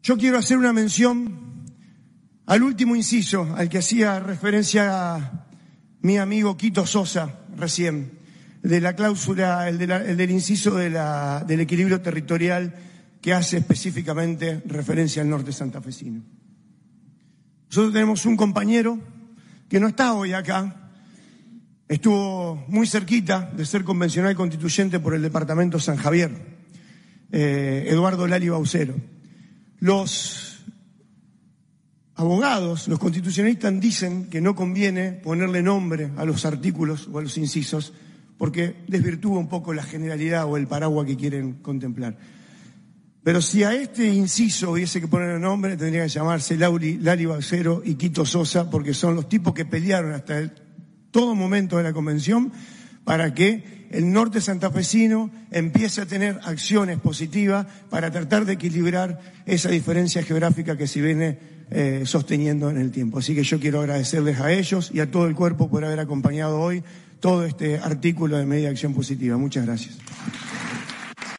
Yo quiero hacer una mención al último inciso, al que hacía referencia mi amigo Quito Sosa recién, de la cláusula, el del inciso del equilibrio territorial que hace específicamente referencia al norte santafesino. Nosotros tenemos un compañero que no está hoy acá, estuvo muy cerquita de ser convencional constituyente por el departamento San Javier, Eduardo Lali Baucero. Los abogados, los constitucionalistas dicen que no conviene ponerle nombre a los artículos o a los incisos porque desvirtúa un poco la generalidad o el paraguas que quieren contemplar. Pero si a este inciso hubiese que ponerle nombre, tendría que llamarse Lali Baucero y Quito Sosa, porque son los tipos que pelearon hasta todo momento de la convención para que el norte santafesino empiece a tener acciones positivas para tratar de equilibrar esa diferencia geográfica que se viene sosteniendo en el tiempo. Así que yo quiero agradecerles a ellos y a todo el cuerpo por haber acompañado hoy todo este artículo de medida de acción positiva. Muchas gracias.